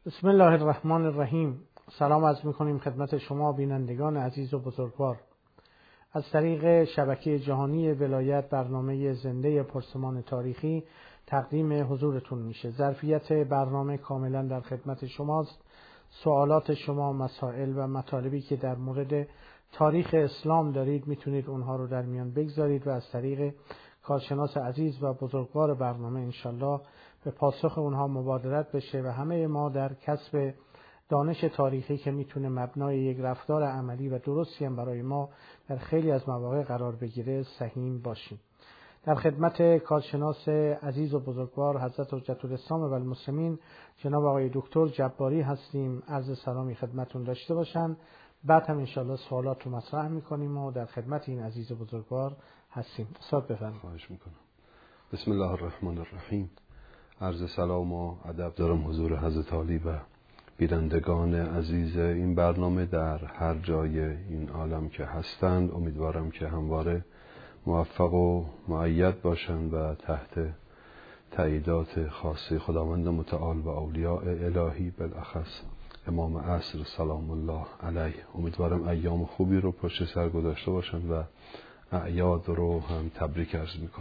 بسم الله الرحمن الرحیم. سلام عرض می‌کنیم خدمت شما بینندگان عزیز و بزرگوار. از طریق شبکه جهانی ولایت برنامه زنده پرسمان تاریخی تقدیم حضورتون میشه. ظرفیت برنامه کاملا در خدمت شماست. سوالات شما، مسائل و مطالبی که در مورد تاریخ اسلام دارید میتونید اونها رو در میان بگذارید و از طریق کارشناس عزیز و بزرگوار برنامه انشالله به پاسخ اونها مبادرت بشه و همه ما در کسب دانش تاریخی که میتونه مبنای یک رفتار عملی و درستی هم برای ما در خیلی از مواقع قرار بگیره سهیم باشیم. در خدمت کارشناس عزیز و بزرگوار حضرت حجت الاسلام و المسلمین جناب آقای دکتر جباری هستیم. عرض سلامی خدمتون داشته باشن. بعد هم انشالله سوالات رو مطرح میکنیم و در خدمت این عزیز و بزرگوار هستیم. استاد بفرمایید. خواهش میکنم. بسم الله الرحمن الرحیم. عرض سلام و ادب دارم حضور حضرت عالی و بینندگان عزیز این برنامه در هر جای این عالم که هستند. امیدوارم که همواره موفق و مؤید باشند و تحت تأییدات خاصه خداوند متعال و اولیاء الهی، بالاخص امام عصر سلام الله علیه. امیدوارم ایام خوبی رو پشت سر گذاشته باشند و اعیاد رو هم تبریک عرض میکنم.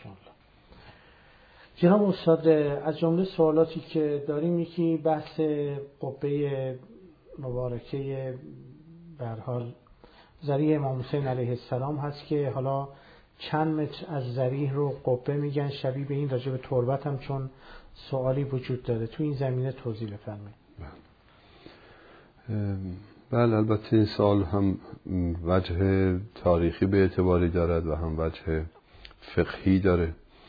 جناب استاد، از جمله سوالاتی که داریم یکی بحث قبه مبارکه به هر حال ذریح امام حسین علیه السلام هست که حالا چند متر از ذریح رو قبه میگن، شبیه به این راجع به تربت هم چون سوالی وجود داره، تو این زمینه توضیح بفرمایید. بله، البته این سوال هم وجه تاریخی به اعتباری دارد و هم وجه فقهی داره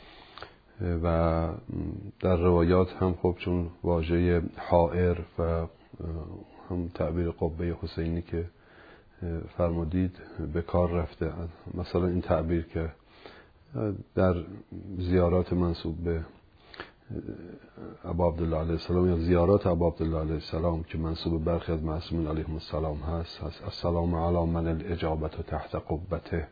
و در روایات هم خب چون واژه حائر و هم تعبیر قبه حسینی که فرمودید به کار رفته. مثلا این تعبیر که در زیارات منسوب به ابا عبدالله علیه السلام یا زیارات ابا عبدالله علیه السلام که منسوب به برخی از معصومین علیهم السلام هست السلام علی من الاجابت تحت قبته،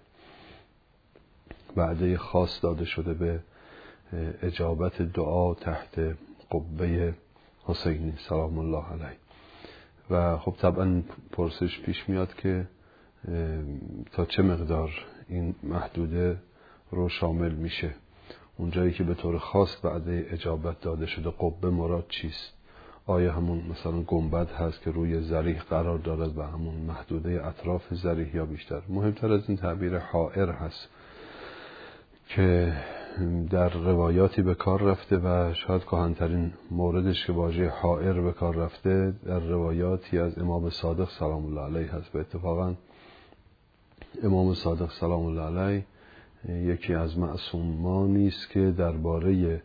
وعده خاص داده شده به اجابت دعا تحت قبه حسینی سلام الله علیه. و خب طبعا پرسش پیش میاد که تا چه مقدار این محدوده رو شامل میشه. اونجایی که به طور خاص وعده اجابت داده شده قبه مراد چیست؟ آیا همون مثلا گنبد هست که روی ذریح قرار دارد و همون محدوده اطراف ذریح، یا بیشتر؟ مهمتر از این تعبیر حائر هست که در روایاتی به کار رفته و شاید کهن‌ترین موردش که واژه حائر به کار رفته در روایاتی از امام صادق سلام الله علیه هست. و اتفاقا امام صادق سلام الله علیه یکی از معصومانی است که درباره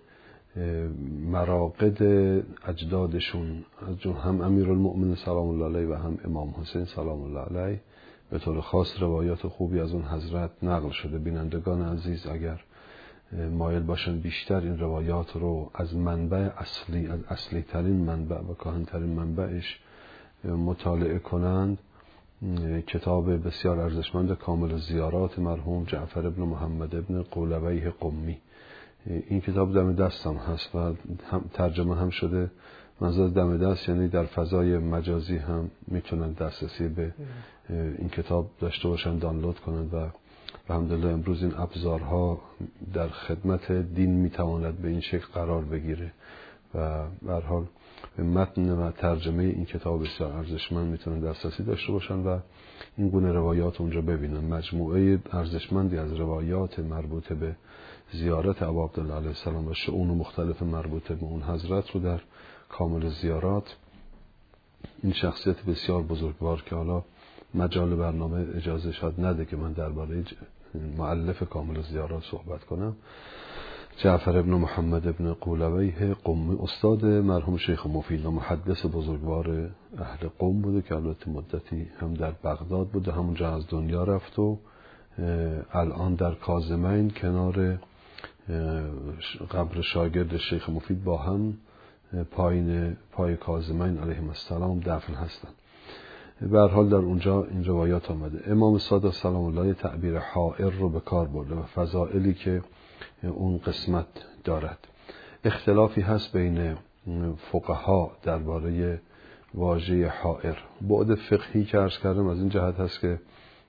مراقد اجدادشون هم امیرالمؤمنین سلام الله علیه و هم امام حسین سلام الله علیه به طور خاص روایات خوبی از اون حضرت نقل شده. بینندگان عزیز اگر مایل باشن بیشتر این روایات رو از منبع اصلی، از اصلی ترین منبع و کهن ترین منبعش مطالعه کنند، کتاب بسیار ارزشمند کامل زیارات مرحوم جعفر ابن محمد ابن قولویه قمی، این کتاب دم دستم هست و ترجمه هم شده. منظور دم دست یعنی در فضای مجازی هم میتونن دسترسی به این کتاب داشته باشن، دانلود کنند و الحمدلله امروز این ابزارها در خدمت دین میتواند به این شکل قرار بگیره و به هر حال متن و ترجمه این کتاب بسیار ارزشمند میتونن دسترسی داشته باشن و این گونه روایات اونجا ببینن. مجموعه ارزشمندی از روایات مربوطه به زیارت ابا عبدالله علیه السلام و شؤون مختلف مربوطه به اون حضرت رو در کامل زیارات، این شخصیت بسیار بزرگوار که حالا مجال برنامه اجازه شاید نده که من درباره مؤلف کامل زیارات صحبت کنم، جعفر ابن محمد ابن قولویه قمی، استاد مرحوم شیخ مفید و محدث بزرگوار اهل قم بوده که البته مدتی هم در بغداد بوده، همونجا از دنیا رفت و الان در کاظمین کنار قبر شاگرد شیخ مفید با هم پای کاظمین علیهم السلام دفن هستند. به هر حال در اونجا این روایات آمده. امام صادق سلام الله تعبیر حائر رو به کار برده و فضائلی که اون قسمت دارد. اختلافی هست بین فقها درباره واژه حائر. بعد فقهی که عرض کردم از این جهت هست که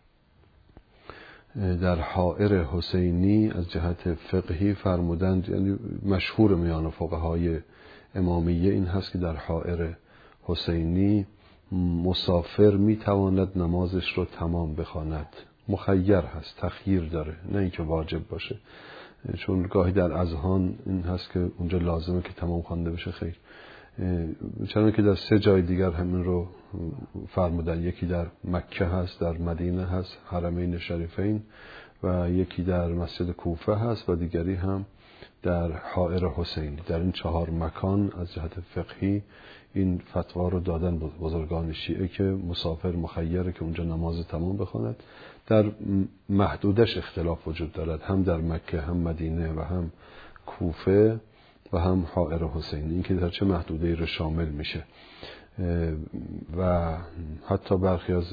در حائر حسینی از جهت فقهی فرمودند، یعنی مشهور میان فقهای امامیه این هست که در حائر حسینی مسافر میتواند نمازش رو تمام بخواند، مخیر هست، تخییر داره، نه اینکه واجب باشه، چون گاهی در اذهان این هست که اونجا لازمه که تمام خوانده بشه. خیر، چون که در 3 جای دیگر همین رو فرمودن، یکی در مکه هست، در مدینه هست، حرمین شریفین، و یکی در مسجد کوفه هست و دیگری هم در حائر حسینی. در این 4 مکان از جهت فقهی این فتوا رو دادن بزرگان شیعه که مسافر مخیره که اونجا نماز تمام بخواند. در محدودش اختلاف وجود دارد، هم در مکه، هم مدینه و هم کوفه و هم حائر حسینی، این که در چه محدوده‌ای رو شامل میشه. و حتی برخی از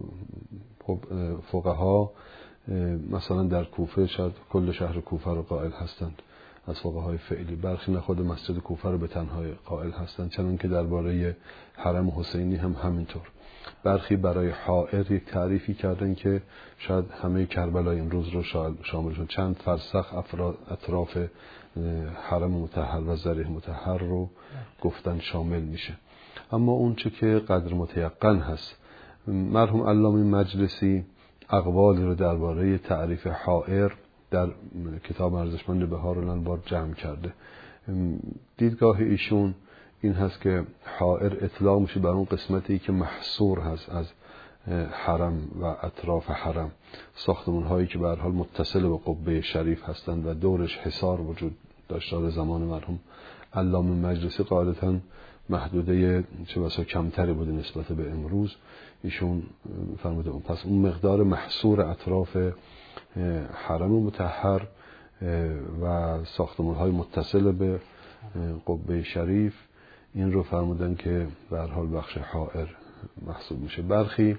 فقها مثلا در کوفه شاید کل شهر کوفه رو قائل هستند از فقهای فعلی، برخی نه خود مسجد کوفه رو به تنهایی قائل هستند، چون که درباره حرم حسینی هم همینطور. برخی برای حائر یک تعریفی کردن که شاید همه کربلای امروز رو شامل شد، چند فرسخ اطراف حرم مطهر و ضریح مطهر رو گفتن شامل میشه. اما اون چه که قدر متیقن هست، مرحوم علامه مجلسی اقوالی رو درباره تعریف حائر در کتاب ارزشمند بهار الانوار جمع کرده. دیدگاه ایشون این هست که حائر اطلاق میشه بر اون قسمتی که محصور هست از حرم و اطراف حرم، ساختمان هایی که به هر حال متصل به قبه شریف هستند و دورش حصار وجود داشته. زمان مرحوم علامه مجلسی غالباً محدوده چه بسا کمتری بوده نسبت به امروز. ایشون فرموده اون پس اون مقدار محصور اطراف حرم مطهر و ساختمان های متصل به قبه شریف، این رو فرمودن که به هر حال بخش حائر محسوب میشه. برخی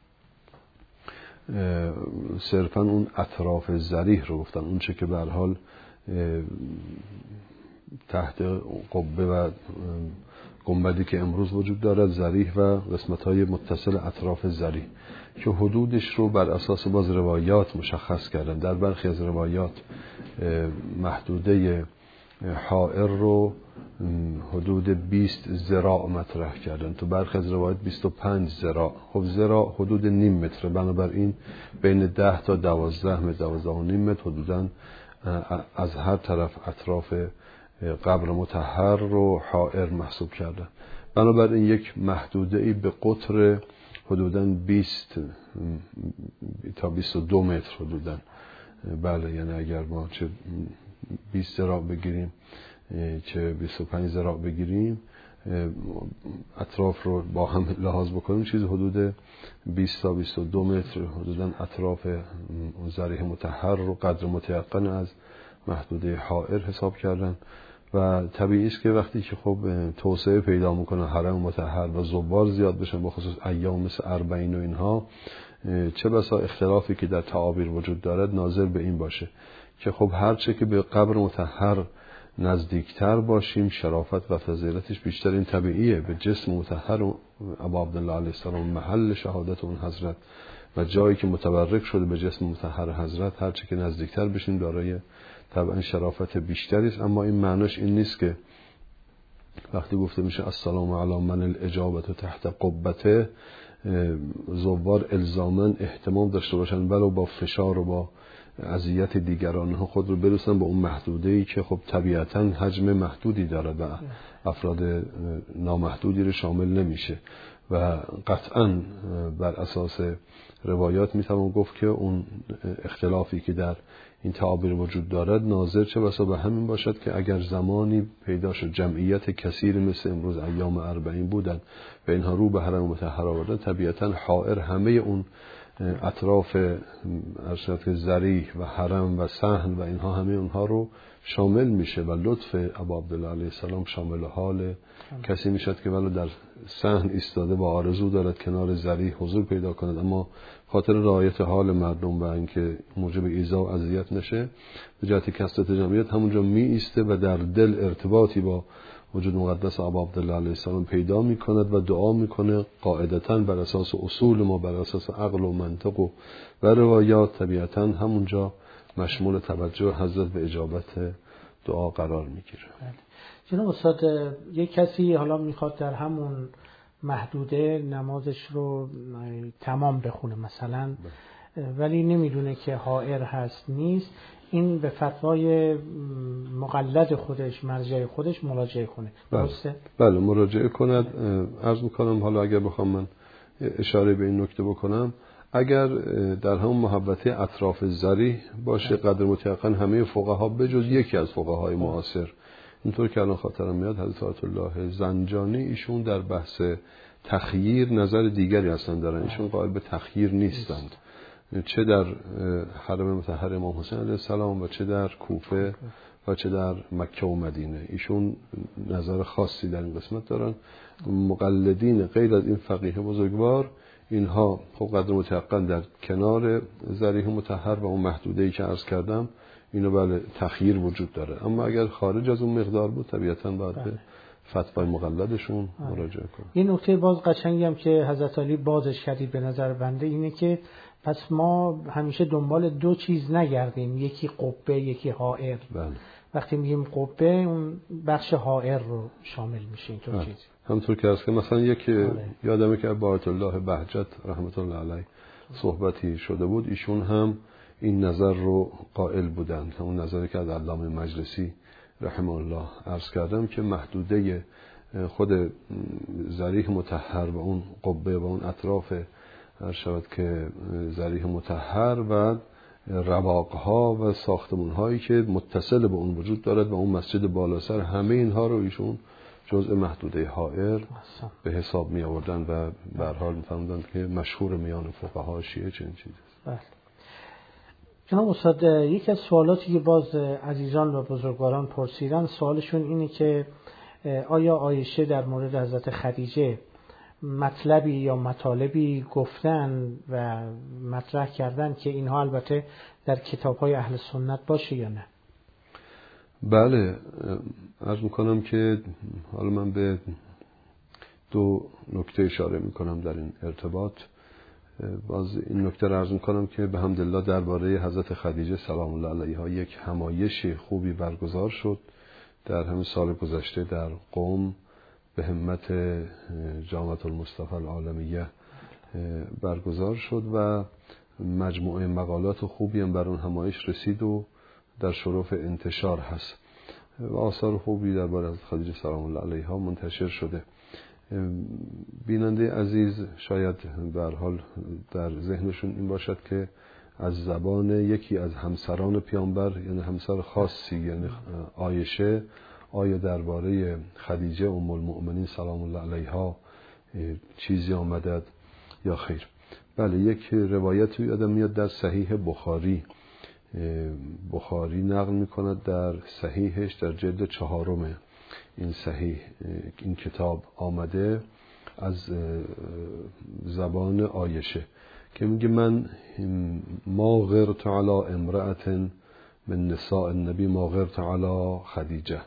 صرفا اون اطراف ضریح رو گفتن، اون چه که به هر حال تحت قبه و گنبدی که امروز وجود دارد، ضریح و قسمت‌های متصل اطراف ضریح، که حدودش رو بر اساس باز روایات مشخص کردن. در برخی از روایات محدوده حائر رو حدود 20 ذراع مطرح کردن، تو برخی از روایات 25 ذراع. خب ذراع حدود نیم متره، بنابراین بین 10 تا 12 متر، 12 و نیم متر حدوداً از هر طرف اطراف قبر مطهر رو حائر محسوب کردن. بنابراین یک محدوده ای به قطر حدوداً 20 تا 22 متر حدوداً، بله، یعنی اگر ما چه 20 ذراع بگیریم چه 25 ذراع بگیریم، اطراف رو با هم لحاظ بکنیم، چیز حدود 20 تا 22 متر حدوداً اطراف ضریح مطهر رو قدر متیقن از محدوده حائر حساب کردن. و طبیعی است که وقتی که خب توسعه پیدا میکنه حرم مطهر و زوار زیاد بشن، به خصوص ایام مثل اربعین و اینها، چه بسا اختلافی که در تعابیر وجود دارد ناظر به این باشه که خب هرچه که به قبر مطهر نزدیکتر باشیم شرافت و فضیلتش بیشتر. این طبیعیه، به جسم مطهر ابا عبدالله علیه السلام، محل شهادت اون حضرت و جایی که متبرک شده به جسم مطهر حضرت، هرچه که نزدیکتر بشیم دارای طبعا شرافت بیشتری است. اما این معناش این نیست که وقتی گفته میشه السلام علی من الاجابت تحت قبته، زوار الزاماً اهتمام داشته باشن ولو با فشار و با اذیت دیگران ها خود رو برسن به اون محدوده‌ای که خب طبیعتاً حجم محدودی دارد و افراد نامحدودی رو شامل نمیشه. و قطعاً بر اساس روایات میتوان گفت که اون اختلافی که در این تعابیر وجود دارد ناظر چه بسا به همین باشد که اگر زمانی پیدا شد جمعیت کثیر مثل امروز ایام اربعین بودند و اینها رو به حرم مطهر آوردن، طبیعتاً حائر همه اون اطراف ارشد ضریح و حرم و صحن و اینها همه اونها رو شامل میشه و لطف ابا عبدالله علیه السلام شامل حال کسی میشد که ولو در صحن ایستاده با آرزو دارد کنار ضریح حضور پیدا کند، اما خاطر رعایت حال مردم و اینکه موجب ایذا و اذیت نشه به جهت کثرت جمعیت همونجا می ایسته و در دل ارتباطی با وجود مقدس ابا عبدالله علیه السلام پیدا میکند و دعا میکنه قاعدتاً بر اساس اصول ما، بر اساس عقل و منطق و روایات، طبیعتاً همونجا مشمول توجه حضرت به اجابت دعا قرار میگیره. جناب استاد، یک کسی حالا میخواد در همون محدوده نمازش رو تمام بخونه مثلا، ولی نمیدونه که حائر هست نیست، این به فتوای مقلد خودش، مرجع خودش مراجعه کنه. درسته؟ بله مراجعه کند. عرض میکنم حالا اگر بخوام من اشاره به این نکته بکنم، اگر در همون محوطه اطراف ذریح باشه قدر متیقن همه فقها بجز یکی از فقهای معاصر، اینطور که الان خاطرم میاد حضرت آیت الله زنجانی، ایشون در بحث تخییر نظر دیگری هستند دارن، ایشون قائل به تخییر نیستند، چه در حرم مطهر امام حسین علیه السلام و چه در کوفه و چه در مکه و مدینه. ایشون نظر خاصی در این قسمت دارن. مقلدین غیر از این فقیه بزرگوار، اینها خب قدر متیقن در کنار ذریح مطهر و اون محدوده‌ای که عرض کردم اینو بله تخییر وجود داره، اما اگر خارج از اون مقدار بود طبیعتاً باید به فتوای مقلدشون مراجعه کنیم. این نکته باز قشنگی هم که حضرت علی بازش کردید به نظر بنده اینه که پس ما همیشه دنبال دو چیز نگردیم، یکی قبه یکی حائر. بله. وقتی میگیم قبه اون بخش حائر رو شامل میشه اینطور چیزی. همونطور که هست که مثلا یک یادمه که با آیت الله بهجت رحمت الله علیه صحبتی شده بود، ایشون هم این نظر رو قائل بودند، همون نظری که از علامه مجلسی رحمه الله عرض کردم که محدوده خود ذریح مطهر و اون قبه و اون اطراف هر شود که ذریح مطهر و رواقها و ساختمان‌هایی که متصل به اون وجود دارد و اون مسجد بالاسر، همه اینها رو ایشون جزء محدوده حائر به حساب می آوردن و به هر حال می‌فهمیدن که مشهور میان فقها شیعه چنین چیزی است. بله. جناب استاد، یکی از سوالاتی که باز عزیزان و بزرگواران پرسیدن، سوالشون اینه که آیا عایشه در مورد حضرت خدیجه مطلبی یا مطالبی گفتن و مطرح کردن که اینها البته در کتاب‌های اهل سنت باشه یا نه؟ بله، عرض میکنم که حالا من به دو نکته اشاره میکنم در این ارتباط. باز این نکته را عرض میکنم که به حمدالله درباره حضرت خدیجه سلام الله علیها یک همایش خوبی برگزار شد در همین سال گذشته در قم به همت جامعه المصطفى العالمیه برگزار شد و مجموعه مقالات خوبی هم بر اون همایش رسید و در شرف انتشار هست و آثار خوبی درباره حضرت خدیجه سلام الله علیها منتشر شده. بیننده عزیز شاید به هر حال در ذهنشون این باشد که از زبان یکی از همسران پیامبر، یعنی همسر خاصی، یعنی عایشه، آیا درباره خدیجه ام المؤمنین سلام الله علیها چیزی آمده یا خیر؟ بله، یک روایتی یادم میاد در صحیح بخاری نقل میکند در صحیحش در جلد 4 این صحیح این کتاب آمده از زبان عایشه که میگه من ما غرت علی امرأة من نساء النبی ما غرت علی خدیجه،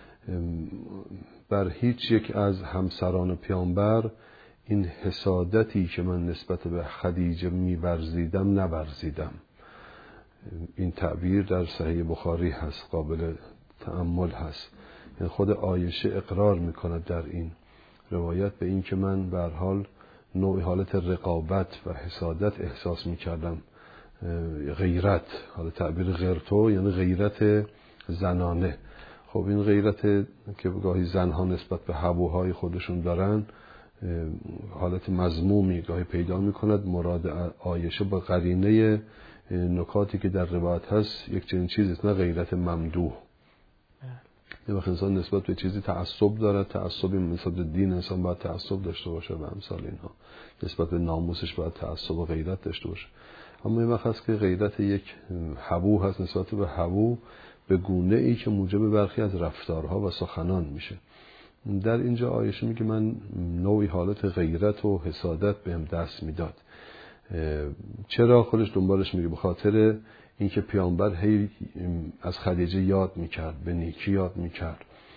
بر هیچ یک از همسران پیامبر این حسادتی که من نسبت به خدیجه می‌ورزیدم نورزیدم. این تعبیر در صحیح بخاری هست، قابل تأمل هست. یعنی خود عایشه اقرار میکند در این روایت به این که من به هر حال نوعی حالت رقابت و حسادت احساس میکردم، غیرت، حالا تعبیر غیرتو یعنی غیرت زنانه. خب این غیرت که گاهی زنها نسبت به هواهای خودشون دارن حالت مذمومی گاهی پیدا میکند. مراد عایشه با قرینه نکاتی که در روایت هست یک چنین چیزی نه غیرت ممدوح. یه وقت انسان نسبت به چیزی تعصب دارد، تعصبی نسبت به دین انسان باید تعصب داشته باشه و امثال اینها، نسبت به ناموسش باید تعصب و غیرت داشته باشه. اما این وقت هست که غیرت یک هوو هست نسبت به هوو به گونه ای که موجب برخی از رفتارها و سخنان میشه. در اینجا عایشه میگه من نوعی حالت غیرت و حسادت بهم دست میداد. چرا؟ خودش دنبالش میگه به خاطر اینکه پیامبر هی از خدیجه یاد میکرد، به نیکی یاد میکرد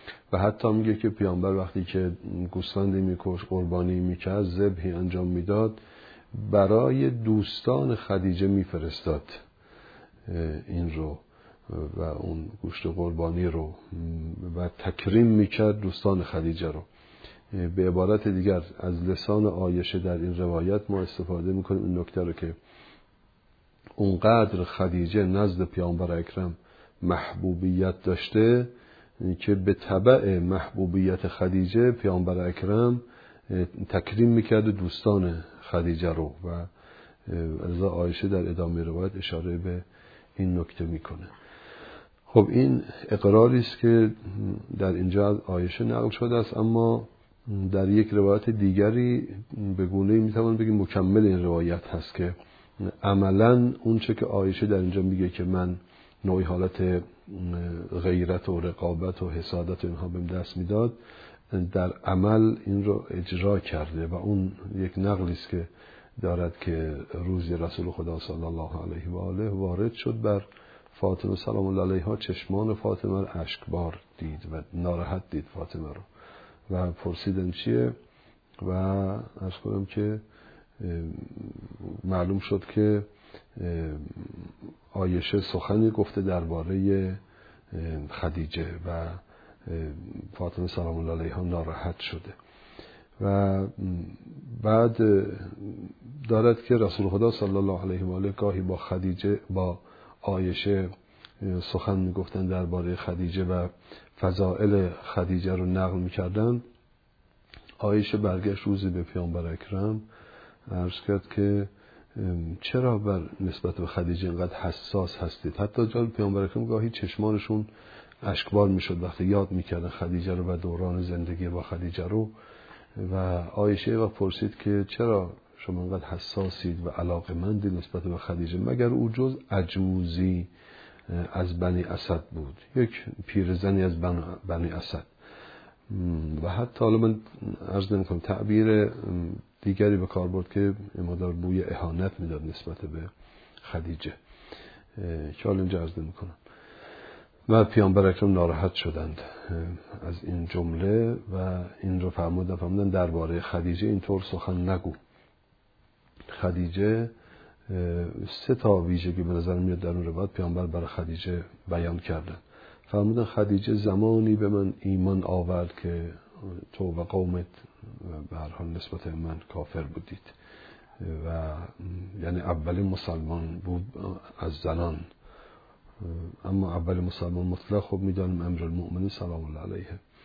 و حتی میگه که پیامبر وقتی که گوسفندی میکش، قربانی میکرد، ذبحی انجام میداد، برای دوستان خدیجه میفرستاد این رو و اون گوشت قربانی رو و تکریم میکرد دوستان خدیجه رو. به عبارت دیگر از لسان عایشه در این روایت ما استفاده میکنیم این نکته رو که اونقدر خدیجه نزد پیامبر اکرم محبوبیت داشته که به تبع محبوبیت خدیجه پیامبر اکرم تکریم میکرد دوستان خدیجه رو و لذا عایشه در ادامه روایت اشاره به این نکته میکنه. خب این اقراری است که در اینجا از عایشه نقل شده است، اما در یک روایت دیگری به گونه‌ای میتوان بگیم مکمل این روایت هست که عملاً اون چه که عایشه در اینجا میگه که من نوعی حالت غیرت و رقابت و حسادت و اینها بهم دست میداد، در عمل این رو اجرا کرده و اون یک نقلی است که دارد که روزی رسول خدا صلی الله علیه و آله وارد شد بر فاطمه سلام الله علیها، چشمان فاطمه رو اشکبار دید و ناراحت دید فاطمه رو و پرسیدن چیه و عرض کنم که معلوم شد که عایشه سخنی گفته درباره خدیجه و فاطمه سلام الله علیها ناراحت شده و بعد دارد که رسول خدا صلی الله علیه و آله گاهی با خدیجه با عایشه سخن میگفتن درباره خدیجه و فضائل خدیجه رو نقل میکردن. عایشه برگشت روزی به پیامبر اکرم عرض کرد که چرا بر نسبت به خدیجه اینقدر حساس هستید؟ حتی جالب پیامبر اکرم گاهی چشمانشون اشکبار میشد وقتی یاد میکردن خدیجه رو و دوران زندگی با خدیجه رو و عایشه و پرسید که چرا شما اینقدر حساسید و علاقه‌مندید نسبت به خدیجه، مگر او جز عجوزی از بنی اسد بود، یک پیرزنی از بنی اسد. و حتی حالا من عرض نمی‌کنم تعبیر دیگری به کار برد که مقدار بوی اهانت میداد نسبت به خدیجه که حالا اینجا عرض نمی‌کنم. و پیامبر اکرم ناراحت شدند از این جمله و این رو فرمودن درباره خدیجه اینطور سخن نگو. خدیجه 3 ویژگی به نظر میاد در اون روایت پیامبر برای خدیجه بیان کردن. فرمودن خدیجه زمانی به من ایمان آورد که تو و قومت به هر حال نسبت من کافر بودید و یعنی اولین مسلمان بود از زنان، اما اول مسلمان مطلق خب میدانیم امیرالمؤمنین سلام الله علیه.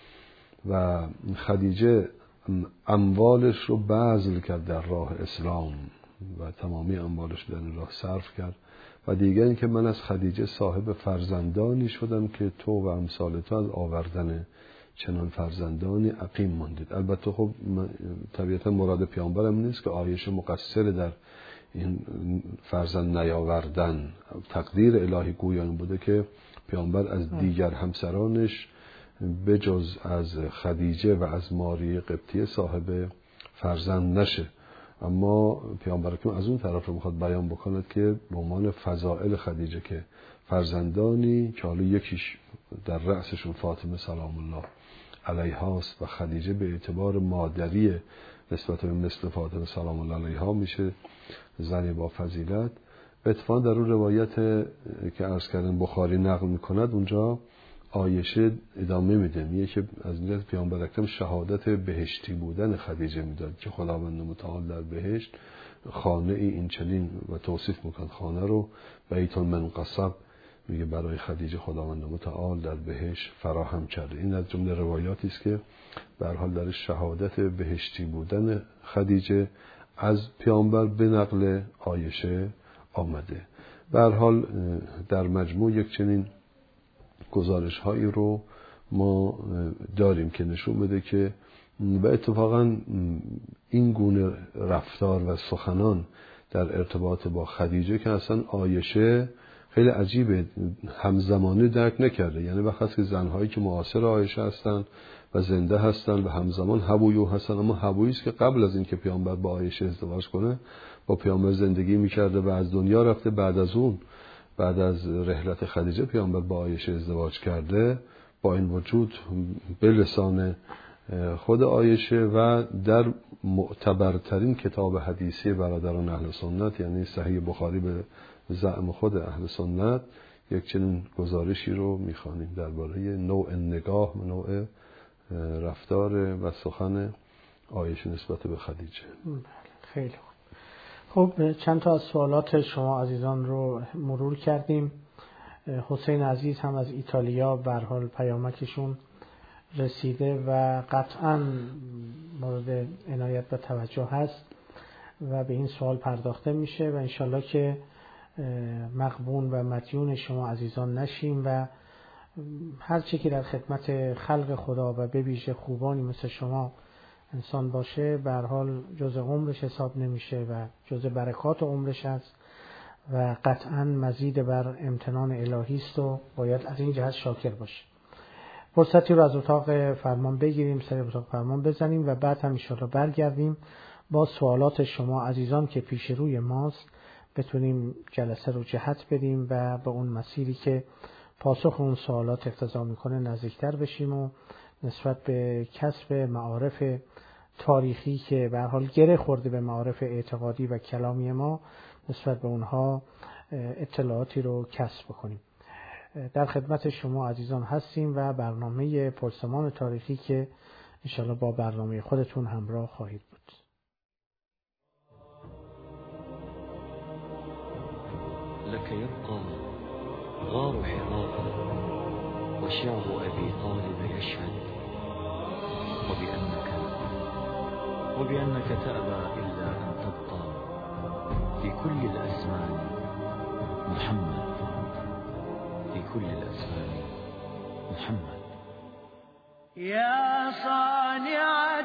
و خدیجه اموالش رو بذل کرد در راه اسلام و تمامی اموالش در این راه صرف کرد و دیگر این که من از خدیجه صاحب فرزندانی شدم که تو و امثال تو از آوردن چنان فرزندانی عقیم ماندید. البته خب طبیعتا مراد پیامبرم نیست که عایشه مقصر در این فرزند نیاوردن، تقدیر الهی گویان بوده که پیامبر از دیگر همسرانش بجز از خدیجه و از ماری قبطیه صاحب فرزند نشه. اما پیامبر که از اون طرف رو میخواد بیان بکند که به عنوان فضائل خدیجه که فرزندانی که حالا یکیش در رأسشون فاطمه سلام الله علیها است و خدیجه به اعتبار مادری نسبت به مثل فاطمه سلام الله علیها میشه زنی با فضیلت. اتفاقا در اون روایت که عرض کردن بخاری نقل میکند اونجا عایشه ادامه میده، میگه که از اینجا پیامبر اکرم شهادت بهشتی بودن خدیجه میداد که خداوند متعال در بهشت خانه این چنین و توصیف میکند خانه رو بیت من قصب، میگه برای خدیجه خداوند متعال در بهشت فراهم کرده. این از جمله روایاتی است که به هر حال در شهادت بهشتی بودن خدیجه از پیامبر به نقل عایشه آمده. به هر حال در مجموع یک چنین گزارش هایی رو ما داریم که نشون بده که و اتفاقا این گونه رفتار و سخنان در ارتباط با خدیجه که اصلا عایشه خیلی عجیبه همزمانه درک نکرده. یعنی وقتی که زنهایی که معاصر عایشه هستن و زنده هستن و همزمان هبویو هستن، اما هبویی است که قبل از اینکه پیامبر با عایشه ازدواج کنه با پیامبر زندگی میکرده و از دنیا رفته. بعد از رحلت خدیجه پیامبر با عایشه ازدواج کرده، با این وجود به لسان خود عایشه و در معتبرترین کتاب حدیثی برادران اهل سنت، یعنی صحیح بخاری به زعم خود اهل سنت، یک چنین گزارشی رو می‌خوانیم درباره نوع نگاه و نوع رفتار و سخن عایشه نسبت به خدیجه. خیلی خوب. خب چند تا از سوالات شما عزیزان رو مرور کردیم. حسین عزیز هم از ایتالیا به هر حال پیامکشون رسیده و قطعاً مورد عنایت و توجه هست و به این سوال پرداخته میشه و انشالله که مغبون و مدیون شما عزیزان نشیم و هر چی که در خدمت خلق خدا و به ویژه خوبانی مثل شما انسان باشه به هر حال جزء عمرش حساب نمیشه و جزء برکات عمرش است و قطعاً مزید بر امتنان الهی است و باید از این جهت شاکر باشه. فرصتی رو از اتاق فرمان بگیریم، سر اتاق فرمان بزنیم و بعد هم انشاءالله برگردیم با سوالات شما عزیزان که پیش روی ماست بتونیم جلسه رو جهت بدیم و به اون مسیری که پاسخ اون سوالات اقتضا میکنه نزدیکتر بشیم و نسبت به کسب معارف تاریخی که به هر حال گره خورده به معارف اعتقادی و کلامی ما نسبت به اونها اطلاعاتی رو کسب کنیم. در خدمت شما عزیزان هستیم و برنامه پرسمان تاریخی که انشاءالله با برنامه خودتون همراه خواهید بود. لك يبقى غار حراء وشعب أبي طالب يشهد وبأنك تأبى إلا أن تبقى في كل الأزمان محمد، في كل الأزمان محمد. يا صانع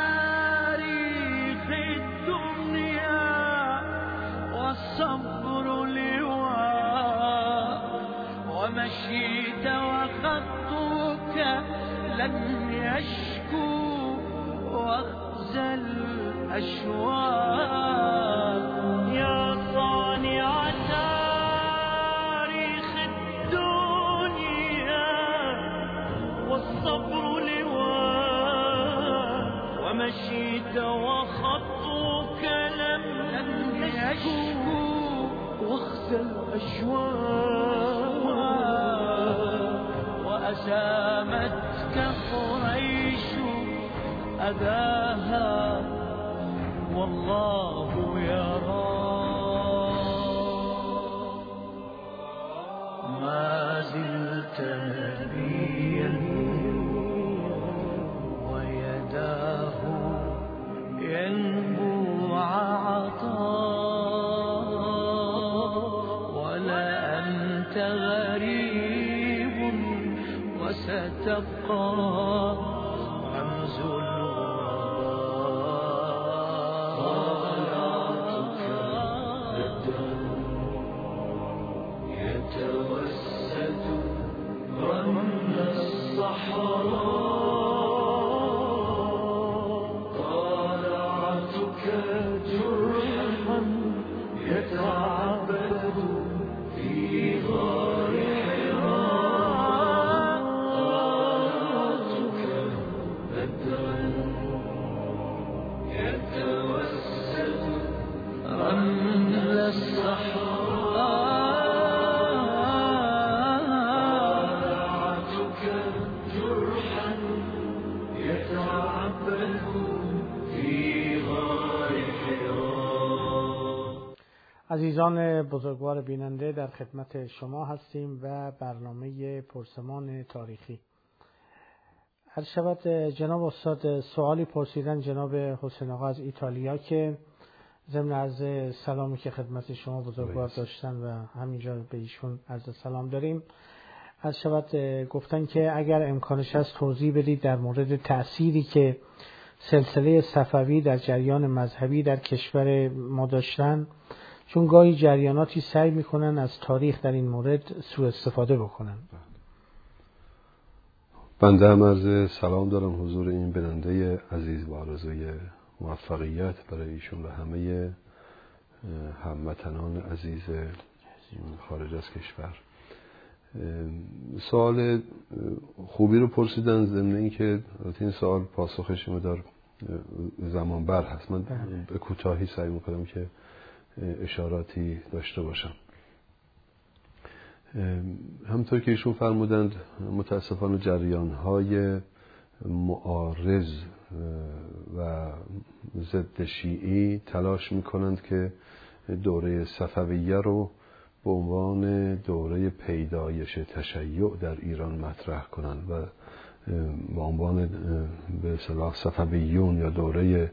تاريخ الدنيا والصبر لواء ومشيت وخطك لن يشكو واخزى الأشواق. يا صانع تاريخ الدنيا والصبر لواء ومشيت وخطك لم يشكو واخزى الأشواق. وأسامتك قريش أذاها والله يرى. ما زلت نبيا ويداه ينبوع عطاء ولا أنت غريب وستبقى رمز يتوسد رمل الصحراء. طالعتك جرحا يتعبد في غار حراء. طالعتك بدرا يتوسد رمل الصحراء. عزیزان بزرگوار بیننده در خدمت شما هستیم و برنامه پرسمان تاریخی. هر شود جناب استاد سوالی پرسیدن جناب حسین آقا از ایتالیا که ضمن عرض سلامی که خدمت شما بزرگوار داشتن و همینجا به ایشون عرض سلام داریم، هر شود گفتن که اگر امکانش هست توضیح بدید در مورد تأثیری که سلسله صفوی در جریان مذهبی در کشور ما داشتن، چون گاهی جریاناتی سعی میکنن از تاریخ در این مورد سوء استفاده بکنن. بنده هم عرض سلام دارم حضور این بیننده عزیز و آرزوی موفقیت برای ایشون و همه هموطنان عزیز خارج از کشور. سوال خوبی رو پرسیدن، ضمن اینکه این سوال پاسخش مقدار زمان بر هست. من به کوتاهی سعی میکنم که اشاراتی داشته باشم. همطور که ایشون فرمودند متاسفانه جریان‌های معارض و ضد شیعی تلاش میکنند که دوره صفویه رو به عنوان دوره پیدایش تشیع در ایران مطرح کنند و به عنوان به اصطلاح صفویون یا دوره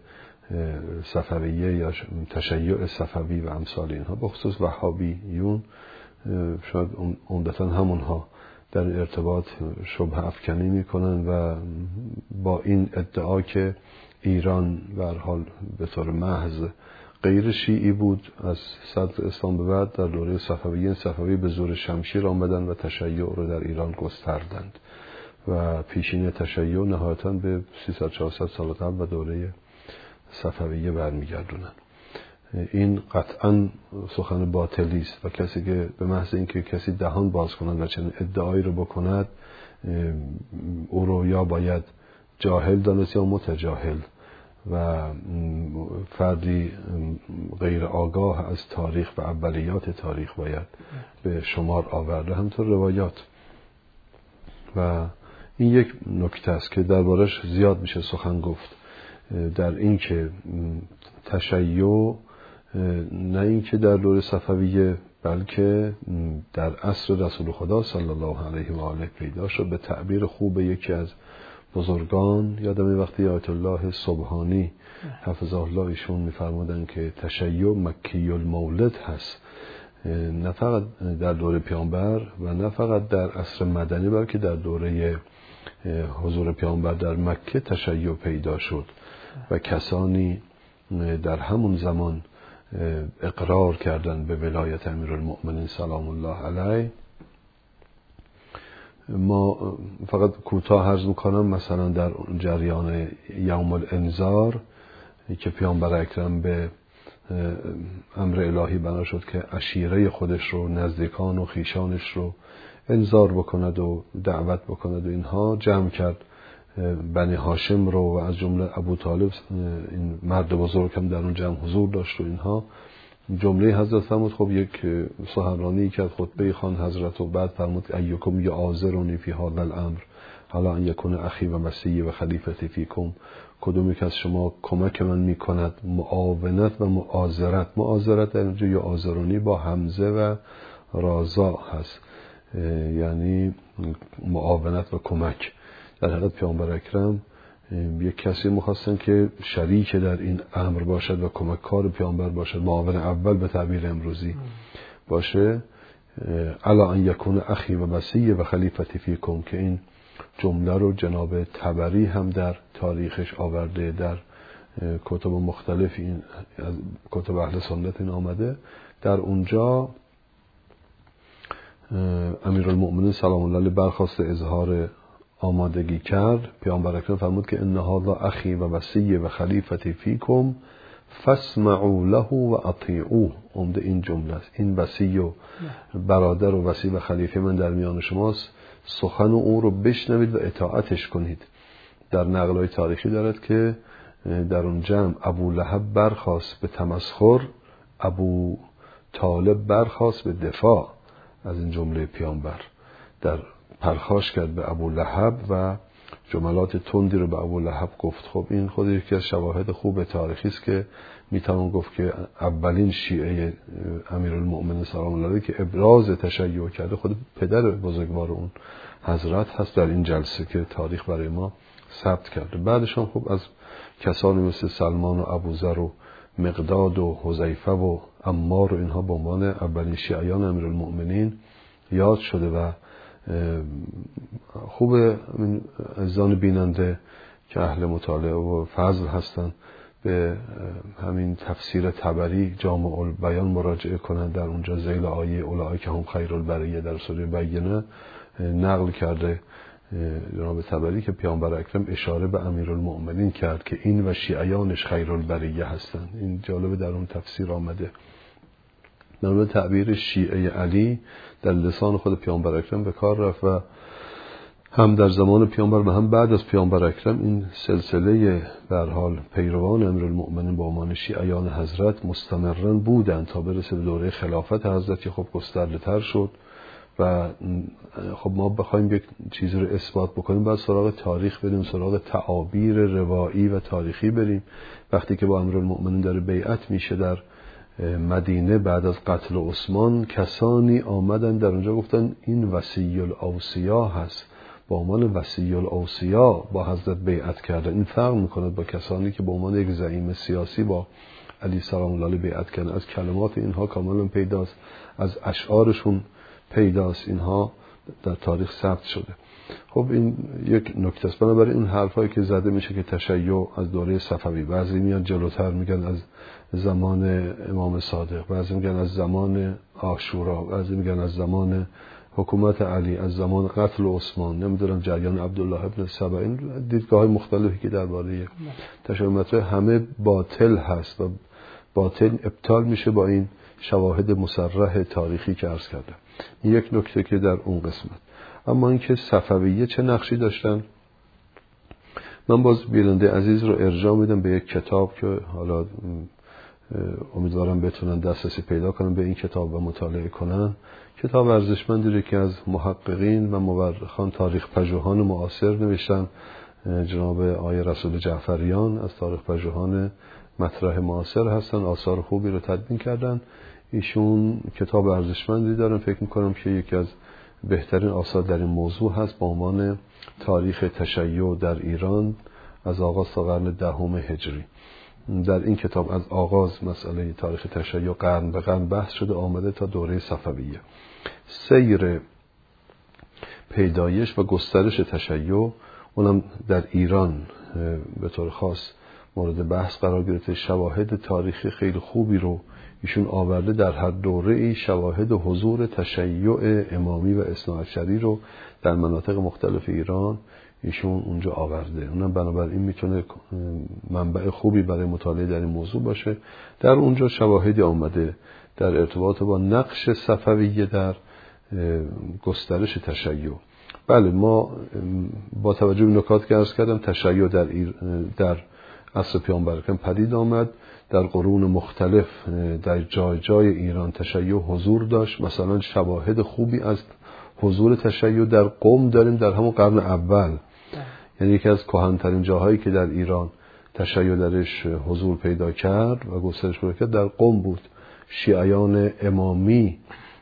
صفویه یا تشیع صفوی و امثال اینها، بخصوص وهابیون شاید عمدتاً همونها در ارتباط شبهه افکنی میکنن و با این ادعا که ایران به هر حال به طور محض غیر شیعی بود، از صدر اسلام به بعد در دوره صفوی به زور شمشیر آمدن و تشیع رو در ایران گستردند و پیشین تشیع نهایتاً به 300-400 سال قبل و دوره صفویه برمیگردونن. این قطعاً سخن باطلی است و کسی که به محض اینکه کسی دهان باز کند و چنین ادعایی رو بکند، او رو یا باید جاهل دانست یا متجاهل و فردی غیر آگاه از تاریخ و اولیات تاریخ باید به شمار آورده. همطور روایات و این یک نکته است که دربارش زیاد میشه سخن گفت، در این که تشیع نه اینکه در دوره صفویه بلکه در عصر رسول خدا صلی الله علیه و آله پیدا شد. به تعبیر خوب یکی از بزرگان، یادم وقتی آیت الله سبحانی حفظه الله ایشون می‌فرمودن که تشیع مکی المولد هست، نه فقط در دوره پیامبر و نه فقط در عصر مدنی بلکه در دوره حضور پیامبر در مکه تشیع پیدا شد و کسانی در همون زمان اقرار کردند به ولایت امیرالمؤمنین سلام الله علیه. ما فقط کوتاه عرض میکنم، مثلا در جریان یوم الانذار که پیامبر اکرم به امر الهی بنا شد که عشیره خودش رو، نزدیکان و خیشانش رو انذار بکند و دعوت بکند و اینها، جمع کرد بنی هاشم رو و از جمله ابو طالب، این مرد بزرگ هم در اون جمع حضور داشت و اینها. جمله حضرت فرمود خب یک سخنرانی کرد، خطبه خوان حضرت و بعد فرمود ایکم یعاذرونی فی هذا الامر حالا ان یکون اخی و مسیحی و خلیفتی فیکم، کدومی که از شما کمک من میکند، معاونت و معاذرت در اینجا یعاذرونی با همزه و رازا هست، یعنی معاونت و کمک. در حقیقت پیامبر اکرم یک کسی مخواستن که شریک در این امر باشد و کمککار پیامبر باشد، معاون اول به تعبیر امروزی باشه. الا ان یکون اخی و مسیحی و خلیفتی فیکم، که این جمله رو جناب طبری هم در تاریخش آورده، در کتب مختلف این از کتب اهل سنت این آمده. در اونجا امیرالمؤمنین سلام الله علیه برخواست اظهار آمادگی کرد. پیامبر اکرم فرمود که ان هذا اخی و وصی و خلیفتی فیکم فاسمعوا له و اطیعوه. عمده این جمله است، این وصی و برادر و وصی و خلیفه من در میان شماست، سخن او رو بشنوید و اطاعتش کنید. در نقل‌های تاریخی دارد که در اون جمع ابو لهب برخاست به تمسخر، ابو طالب برخاست به دفاع از این جمله پیامبر، در پرخاش کرد به ابو لهب و جملات تندی رو به ابو لهب گفت. خب این خود یکی از شواهد خوب تاریخی است که میتوان گفت که اولین شیعه امیرالمؤمنین سلام الله علیه که ابراز تشیع کرده خود پدر بزرگوار اون حضرت هست در این جلسه که تاریخ برای ما ثبت کرده. بعدش هم خب از کسانی مثل سلمان و ابوذر و مقداد و حذیفه و عمار و اینها به عنوان اولین شیعیان امیرالمؤمنین یاد شده و خوب عزیزان بیننده که اهل مطالعه و فضل هستند به همین تفسیر طبری جامع البیان مراجعه کنند. در اونجا ذیل آیه اولئک هم خیر البریه در سوره بینه نقل کرده جناب طبری که پیامبر اکرم اشاره به امیرالمؤمنین کرد که این و شیعیانش خیر البریه هستند. این جالبه در اون تفسیر آمده. من تعبیر شیعه علی در لسان خود پیامبر اکرم به کار رفت و هم در زمان پیامبر و هم بعد از پیامبر اکرم این سلسله به هر حال پیروان امیرالمؤمنین با عنوان شیعیان حضرت مستمرا بودند تا برسه به دوره خلافت حضرت که خب گسترده‌تر شد و خب ما بخوایم یک چیزی رو اثبات بکنیم باید سراغ تاریخ بریم، سراغ تعابیر روایی و تاریخی بریم. وقتی که با امیرالمؤمنین در بیعت میشه در مدینه بعد از قتل عثمان، کسانی آمدن در اونجا گفتن این وصی الاوصیا هست، با عنوان وصی الاوصیا با حضرت بیعت کرده. این فرق میکنه با کسانی که با عنوان یک زعیم سیاسی با علی سلام الله علیه بیعت کردن. از کلمات اینها کاملا پیداست، از اشعارشون پیداست، اینها در تاریخ ثبت شده. خب این یک نکته است. بنابراین این حرفایی که زده میشه که تشیع از دوره صفوی، بعضی میان جلوتر میگن از زمان امام صادق، بعضی میگن از زمان عاشورا، بعضی میگن از زمان حکومت علی، از زمان قتل عثمان، نمیدونم جریان عبدالله ابن سبع، این دیدگاه مختلفی که درباره تشیع مطرح همه باطل هست و باطل ابطال میشه با این شواهد مصرح تاریخی که عرض کردم. این یک نکته که در اون قسمت. اما اینکه صفویه چه نقشی داشتن، من باز بیننده عزیز رو ارجاع میدم به یک کتاب که حالا امیدوارم بتونن دسترسی پیدا کنن به این کتاب و مطالعه کنن. کتاب ارزشمندی که از محققین و مورخان تاریخ پژوهان معاصر نوشتن، جناب آقای رسول جعفریان از تاریخ پژوهان مطرح معاصر هستن، آثار خوبی رو تدوین کردن. ایشون کتاب ارزشمندی دارن، فکر میکنم که یکی از بهترین آثار در این موضوع هست با عنوان تاریخ تشیع در ایران از آغاز تا قرن 10 هجری. در این کتاب از آغاز مسئله تاریخ تشیع قرن به قرن بحث شده آمده تا دوره صفویه. سیر پیدایش و گسترش تشیع اونم در ایران به طور خاص مورد بحث قرار گرفته. شواهد تاریخی خیلی خوبی رو ایشون آورده، در هر دوره ای شواهد حضور تشیع امامی و اثناعشری رو در مناطق مختلف ایران ایشون اونجا آورده. اونم بنابراین میتونه منبع خوبی برای مطالعه در این موضوع باشه. در اونجا شواهدی آمده در ارتباط با نقش صفویه در گسترش تشیع. بله، ما با توجه به نکات که عرض کردم تشیع در عصر پیامبر اکرم پدید آمد. در قرون مختلف در جای جای ایران تشیع حضور داشت. مثلا شواهد خوبی از حضور تشیع در قم داریم در همون قرن اول. یعنی یکی از کهن‌ترین جاهایی که در ایران تشیع درش حضور پیدا کرد و گسترش پیدا کرد در قم بود. شیعیان امامی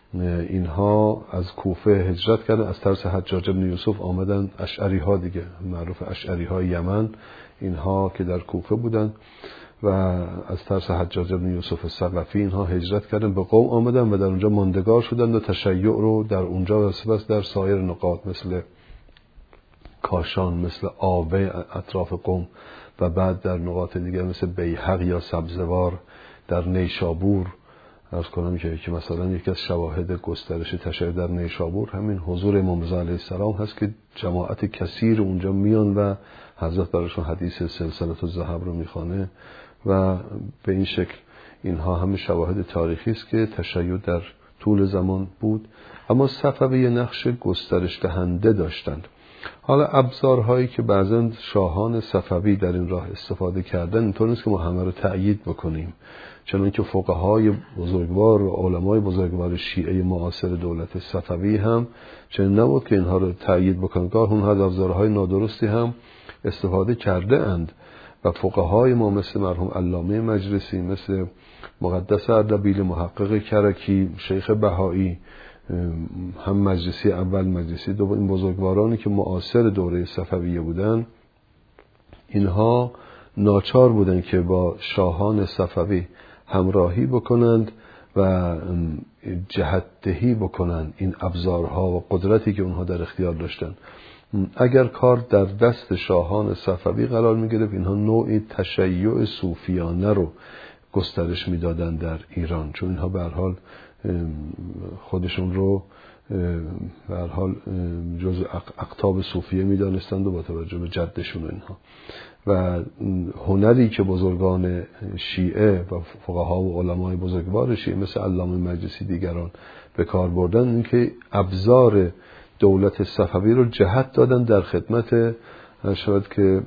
اینها از کوفه هجرت کردن، از طرز حجاج بن یوسف آمدن. اشعری ها دیگه معروف، اشعری های یمن، اینها که در کوفه بودن و از طرز حجاج بن یوسف ثقفی اینها هجرت کردن به قم آمدن و در اونجا ماندگار شدن و تشیع رو در اونجا و سپس در سایر نقاط مثل کاشان، مثل آوه اطراف قم و بعد در نقاط دیگر مثل بیهق یا سبزوار در نیشابور. عرض کنم که مثلا یکی از شواهد گسترش تشیع در نیشابور همین حضور امام رضا علیه السلام هست که جماعت کثیر اونجا میان و حضرت براشون حدیث سلسله الذهب رو میخوانه و به این شکل اینها همه شواهد تاریخی است که تشیع در طول زمان بود. اما صفویه نقش گسترش دهنده داشتند. حالا ابزارهایی که بعضن شاهان صفوی در این راه استفاده کردن اینطور نیست که ما همه رو تأیید بکنیم، چنانکه فقهای بزرگوار و علمای بزرگوار شیعه معاصر دولت صفوی هم چنین نبود که اینها رو تأیید بکنن. گاه اونها از ابزارهای نادرستی هم استفاده کرده اند و فقهای ما مثل مرحوم علامه مجلسی، مثل مقدس اردبیل، محقق کرکی، شیخ بهایی، هم مجلسی اول مجلسی دوم، این بزرگوارانی که معاصر دوره صفویه بودن اینها ناچار بودند که با شاهان صفوی همراهی بکنند و جهت‌دهی بکنند این ابزارها و قدرتی که اونها در اختیار داشتن. اگر کار در دست شاهان صفوی قرار می‌گرفت اینها نوعی تشیع صوفیانه رو گسترش میدادن در ایران، چون اینها به هر حال خودشون رو به هر حال جزء اقطاب صوفیه میدانستند و با توجه به جدشون اینها. و هنری که بزرگان شیعه و فقها و علمای بزرگوار شیعه مثل علامه مجلسی دیگران به کار بردن، این که ابزار دولت صفوی رو جهت دادن در خدمت شاید که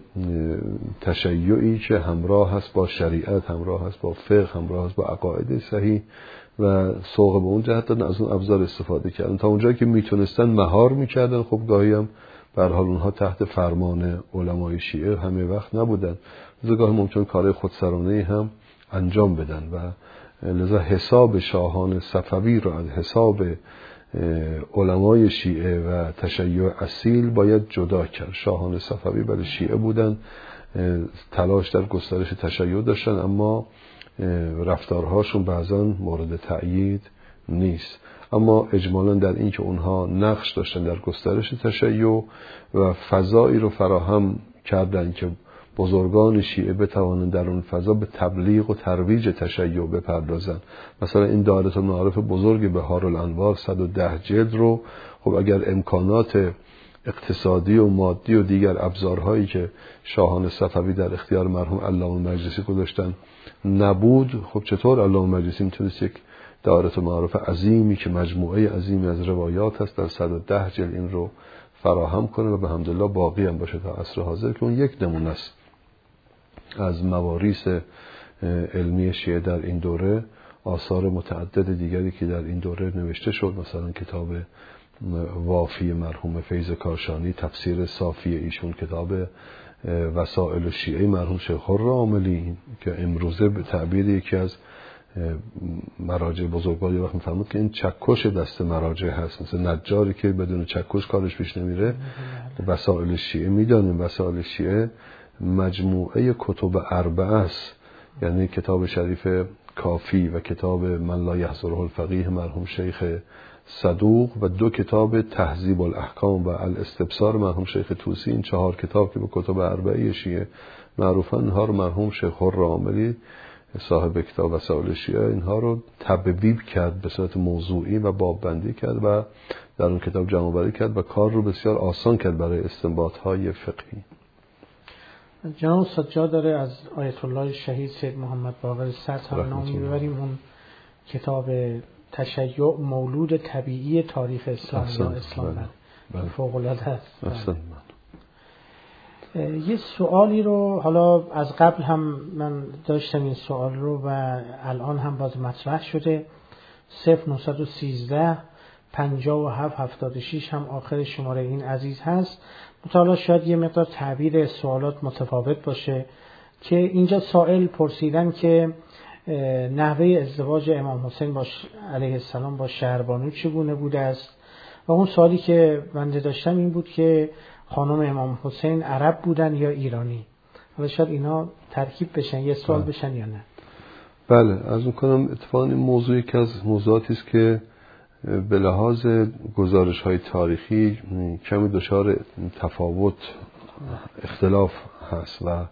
تشیعی که همراه هست با شریعت، همراه هست با فقه، همراه هست با عقاید صحیح و سوق به اون جهت دادن، از اون ابزار استفاده کردن تا اونجایی که میتونستن مهار میکردن. خب گاهی هم به هر حال اونها تحت فرمان علمای شیعه همه وقت نبودن، لذا گاهی ممکن کار خودسرانه هم انجام بدن و لذا حساب شاهان صفوی رو از حساب علمای شیعه و تشیع اصیل باید جدا کرد. شاهان صفوی برای شیعه بودن، تلاش در گسترش تشیع داشتن، اما رفتارهاشون بعضا مورد تأیید نیست. اما اجمالا در این که اونها نقش داشتن در گسترش تشیع و فضایی رو فراهم کردن که بزرگان شیعه بتوانند در اون فضا به تبلیغ و ترویج تشیع بپردازن. مثلا این دایره المعارف بزرگ بهار الانوار 110 جلد رو خب اگر امکانات اقتصادی و مادی و دیگر ابزارهایی که شاهان صفوی در اختیار مرحوم علامه مجلسی گذاشتن نبود، خب چطور علامه مجلسی میتونست یک دایره المعارف عظیمی که مجموعه عظیمی از روایات هست در 110 جلد این رو فراهم کنه و به حمدالله باقی هم باشه تا عصر حاضر، که اون یک نمونه است از مواریث علمی شیعه در این دوره. آثار متعدد دیگری که در این دوره نوشته شد، مثلا کتاب وافی مرحوم فیض کاشانی، تفسیر صافی ایشون، کتاب وسائل الشیعه مرحوم شیخ خرم‌عاملی که امروزه به تعبیر یکی از مراجع بزرگوار یه وقت میفرمود که این چکش دست مراجع هست، مثل نجاری که بدون چکش کارش پیش نمیره. وسائل الشیعه میدانیم وسائل الشیعه مجموعه کتب اربعه است، یعنی کتاب شریف کافی و کتاب من لا یحضره الفقیه مرحوم شیخ صدوق و 2 کتاب تهذیب الاحکام و الاستبصار مرحوم شیخ طوسی. این 4 کتاب که به کتب اربعه شیعه معروفن، اینها رو مرحوم شیخ خرم‌عاملی صاحب کتاب وسائل شیعه اینها رو تبویب کرد، به صورت موضوعی و باببندی کرد و در اون کتاب جمع‌آوری کرد و کار رو بسیار آسان کرد برای استنباط‌های فقهی. جناب سجاد داره از آیت الله شهید سید محمد باقر صدر هم نامی ببریم، اون کتاب تشیع مولود طبیعی تاریخ اسلام یا اسلام فوق العاده است. یه سوالی رو حالا از قبل هم من داشتم این سوال رو و الان هم باز مطرح شده، 0913 57 76 هم آخر شماره این عزیز هست. مطالعه شاید یه مقدار تعبیر سوالات متفاوت باشه که اینجا سائل پرسیدن که نحوه ازدواج امام حسین علیه السلام با شهربانو چگونه بوده است و اون سوالی که بنده داشتم این بود که خانم امام حسین عرب بودن یا ایرانی. حالا شاید اینا ترکیب بشن یه سوال بشن یا نه. بله، از میکنم اتفاقا این موضوعی که از موضوعاتی است که به لحاظ گزارش‌های تاریخی کمی دچار تفاوت اختلاف هست و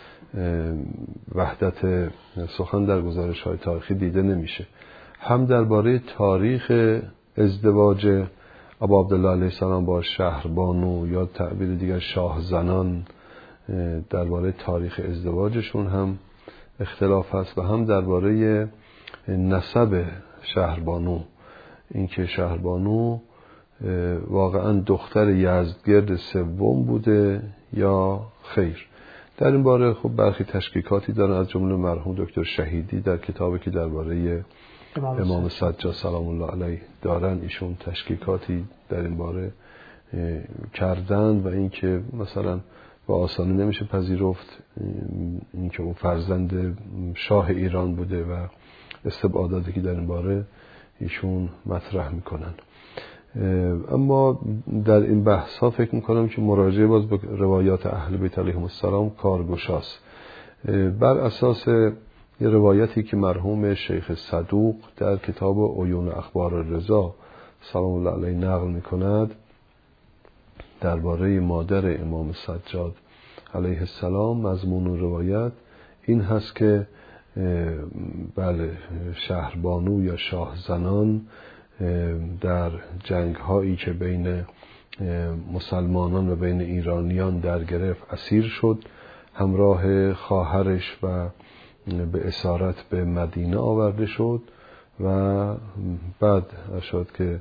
وحدت سخن در گزارش‌های تاریخی دیده نمیشه. هم درباره تاریخ ازدواج ابا عبدالله علیه السلام با شهربانو یا تعبیر دیگر شاه زنان، درباره تاریخ ازدواجشون هم اختلاف هست و هم درباره نسب شهربانو، اینکه شهربانو واقعا دختر یزدگرد سوم بوده یا خیر. در این باره خب برخی تشکیکاتی دارن، از جمله مرحوم دکتر شهیدی در کتابی که درباره امام سجاد سلام الله علیه دارن ایشون تشکیکاتی در این باره کردن و اینکه مثلا با آسانی نمیشه پذیرفت اینکه اون فرزند شاه ایران بوده و استبعاداتی که در این باره ایشون مطرح میکنن. اما در این بحث ها فکر میکنم که مراجعه باز به روایات اهل بیت علیهم السلام کارگشاست. بر اساس یه روایتی که مرحوم شیخ صدوق در کتاب عیون اخبار رضا سلام الله علیه نقل میکند درباره مادر امام سجاد علیه السلام، مضمون روایت این هست که بله شهربانو یا شاه زنان در جنگ هایی که بین مسلمانان و بین ایرانیان در گرفت اسیر شد، همراه خواهرش و به اسارت به مدینه آورده شد و بعد شد که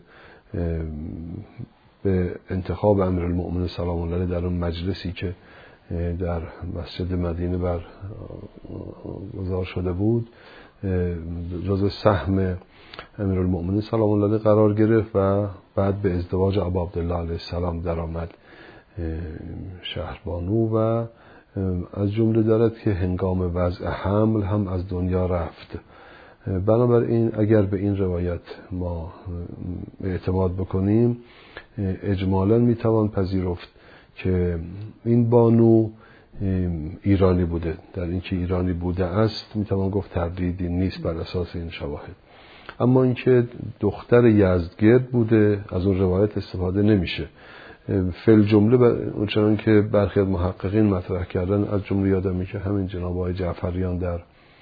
به انتخاب امیرالمؤمنین سلام الله علیه در اون مجلسی که در مسجد مدینه برگزار شده بود جزو سهم امیرالمؤمنین سلام الله علیه قرار گرفت و بعد به ازدواج ابا عبدالله علیه السلام در آمد شهربانو و از جمله دارد که هنگام وضع حمل هم از دنیا رفت. بنابراین اگر به این روایت ما اعتماد بکنیم اجمالاً میتوان پذیرفت که این بانو ایرانی بوده. در اینکه ایرانی بوده است میتوان گفت تردیدی نیست بر اساس این شواهد. اما اینکه دختر یزدگرد بوده از اون روایت استفاده نمیشه. فل جمله چنان که برخی از محققین مطرح کردن، از جمله یادمه که همین جناب آقای جعفریان در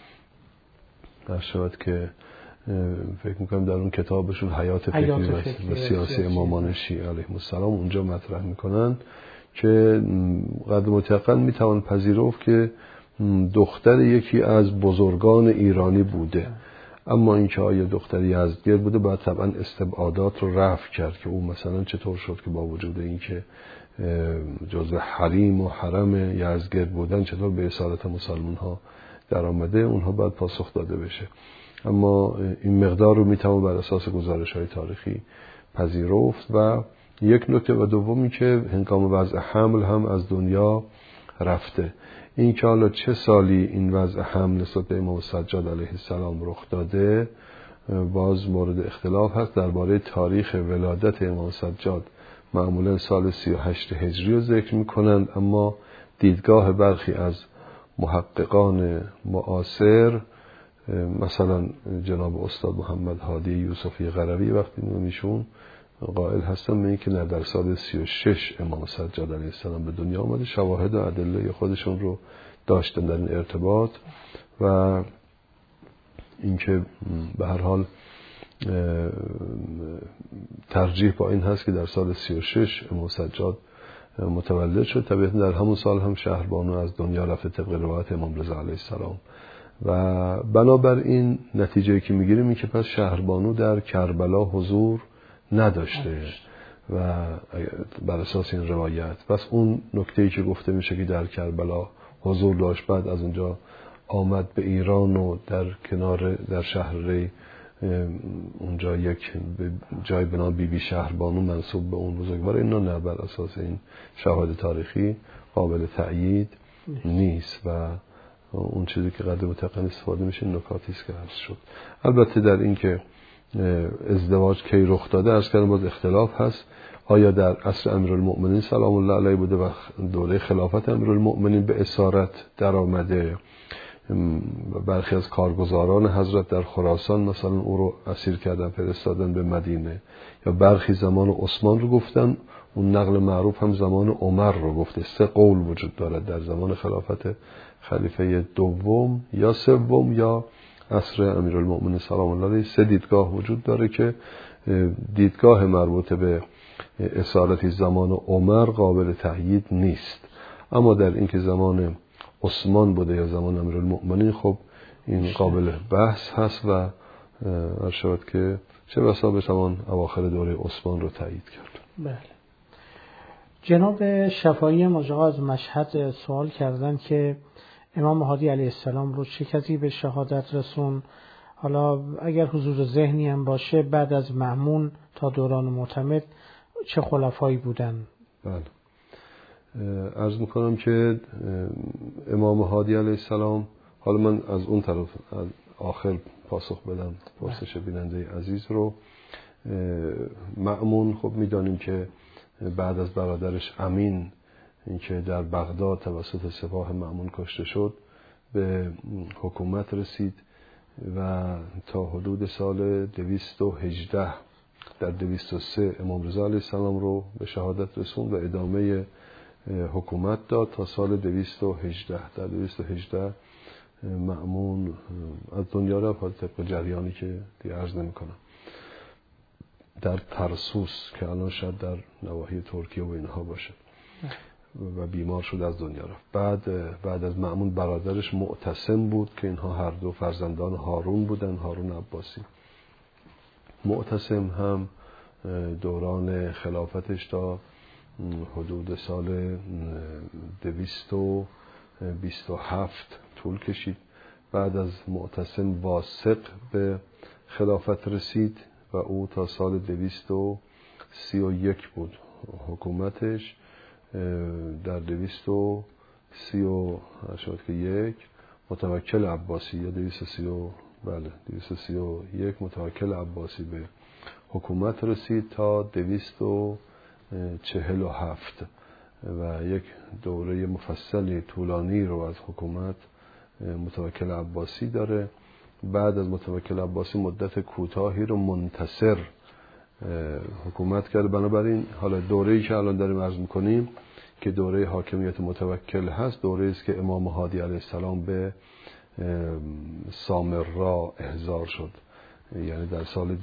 شود که فکر میکنم در اون کتابشون حیات فکری و سیاسی امامان شیعه علیهم السلام اونجا مطرح میکنن که قد مطلقاً میتوان پذیرفت که دختر یکی از بزرگان ایرانی بوده. اما اینکه آیا دختر یزدگرد بوده باید طبعا استبعادات رو رفع کرد که اون مثلا چطور شد که با وجود اینکه جزء حریم و حرم یزدگرد بودن چطور به اسارت مسلمان ها در آمده، اونها باید پاسخ داده بشه. اما این مقدار رو میتوان بر اساس گزارش های تاریخی پذیرفت. و یک نکته و دومی که هنگام وضع حمل هم از دنیا رفته. این که حالا چه سالی این وضع حمل نسبت به امام سجاد علیه السلام رخ داده باز مورد اختلاف هست. درباره تاریخ ولادت امام سجاد معمولا سال 38 هجری رو ذکر میکنند، اما دیدگاه برخی از محققان معاصر مثلا جناب استاد محمد هادی یوسفی قروی وقتی میشون قائل هستن به این که نه، در سال 36 امام سجاد علیه السلام به دنیا آمده. شواهد و ادله خودشون رو داشتن در این ارتباط و اینکه به هر حال ترجیح با این هست که در سال 36 امام سجاد متولد شد. طبیعتا در همون سال هم شهربانو از دنیا رفته طبق روایت امام رضا علیه السلام و بنابراین نتیجه‌ای که میگیریم این که پس شهربانو در کربلا حضور نداشته و بر اساس این روایت پس اون نکته‌ای که گفته میشه که در کربلا حضور داشت بعد از اونجا آمد به ایران و در کنار در شهر ری اونجا یک جای به نام بی شهربانو منسوب به اون بزرگوار، اینا نه بر اساس این شواهد تاریخی قابل تأیید نیست و اون چیزی که قدر متقن استفاده میشه نکاتی است که عرض شد. البته در این که ازدواج کی رخ داده عرض کردم باز اختلاف هست. آیا در عصر امیرالمؤمنین سلام الله علیه بوده و دوره خلافت امیرالمؤمنین به اسارت در آمده؟ برخی از کارگزاران حضرت در خراسان مثلا او رو اسیر کردن فرستادن به مدینه، یا برخی زمان عثمان رو گفتن. اون نقل معروف هم زمان عمر رو گفته. 3 قول وجود دارد در زمان خلافت خلیفه دوم یا سوم یا عصر امیرالمؤمنین سلام الله علیه 3 دیدگاه وجود داره که دیدگاه مربوط به اسارت زمان عمر قابل تأیید نیست. اما در این که زمان عثمان بوده یا زمان امیرالمؤمنین خب این قابل بحث هست و ارشاد که چه بسا بتوان اواخر دوره عثمان رو تأیید کرد. بله. جناب شفایی مجاز از مشهد سوال کردن که امام هادی علیه السلام رو چه کسی به شهادت رسون؟ حالا اگر حضور ذهنی هم باشه بعد از مأمون تا دوران معتمد چه خلفایی بودن؟ بله. عرض میکنم که امام هادی علیه السلام، حالا من از اون طرف از آخر پاسخ بدم پرسش بیننده عزیز رو. مأمون خب میدانیم که بعد از برادرش امین این که در بغداد توسط سپاه مأمون کشته شد به حکومت رسید و تا حدود سال 218 در 203 امام رضا علیه السلام رو به شهادت رسوند و ادامه حکومت داد تا سال 218. در 218 مأمون از دنیا رفت طبق جریانی که دیگه عرض نمی کنم. در ترسوس که الان شاید در نواحی ترکیه و اینها باشه و بیمار شد از دنیا رفت. بعد از مأمون برادرش معتصم بود که اینها هر دو فرزندان هارون بودن، هارون عباسی. معتصم هم دوران خلافتش تا حدود سال 227 طول کشید. بعد از معتصم واثق به خلافت رسید و او تا سال 231 بود حکومتش. در 231 متوکل عباسی یا 231 متوکل عباسی به حکومت رسید تا 247 و یک دوره مفصلی طولانی رو از حکومت متوکل عباسی داره. بعد از متوکل عباسی مدت کوتاهی رو منتصر حکومت کرد. بنابراین حالا دوره‌ای که الان داریم عرض می‌کنیم که دوره حاکمیت متوکل هست، دوره‌ای است که امام هادی علیه السلام به سامرا احضار شد، یعنی در سال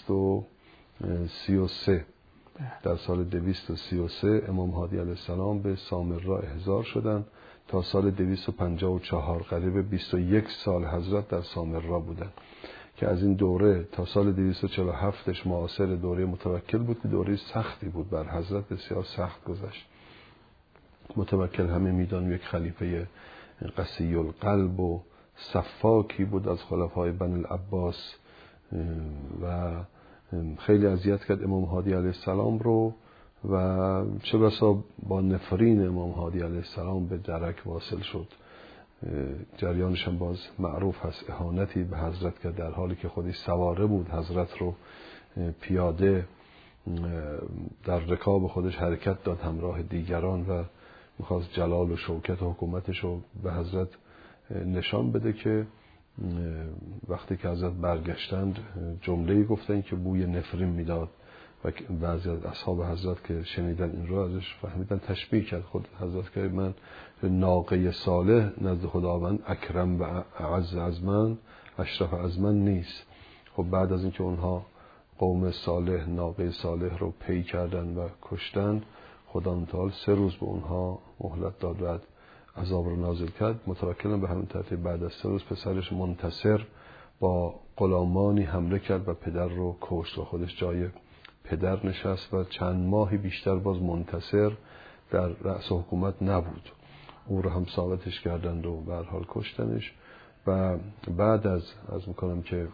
233 در سال 233 امام هادی علیه السلام به سامرا احضار شدند. تا سال 254 قریب 21 سال حضرت در سامرا بودند که از این دوره تا سال 247ش معاصر دوره متوکل بود که دوره سختی بود بر حضرت، بسیار سخت گذشت. متوکل همه میدان یک خلیفه قسی القلب و صفاکی بود از خلفای بنی العباس و خیلی اذیت کرد امام هادی علیه السلام رو و چه بسا با نفرین امام هادی علیه السلام به درک واصل شد. جریانش هم باز معروف هست، اهانتی به حضرت که در حالی که خودش سواره بود حضرت رو پیاده در رکاب خودش حرکت داد همراه دیگران و میخواست جلال و شوکت و حکومتش رو به حضرت نشان بده که وقتی که حضرت برگشتند جمله‌ای گفتن که بوی نفرین میداد و بعضی از اصحاب حضرت که شنیدن این رو ازش فهمیدن تشبیه کرد خود حضرت که من ناقه صالح نزد خداوند اکرم و اعز از من، اشرف از من نیست. خب بعد از اینکه اونها قوم صالح ناقه صالح رو پی کردن و کشتن، خدا متعال 3 روز به اونها مهلت داد و عذاب رو نازل کرد. متوکل به همین ترتیب بعد از 3 روز پسرش منتصر با غلامانی حمله کرد و پدر رو کشت و خودش جای پدر نشست و چند ماهی بیشتر باز منتصر در رأس حکومت نبود. او رو هم ثابتش کردند و به هر حال کشتنش. و بعد از میکنم که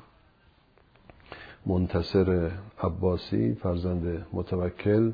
منتصر عباسی فرزند متوکل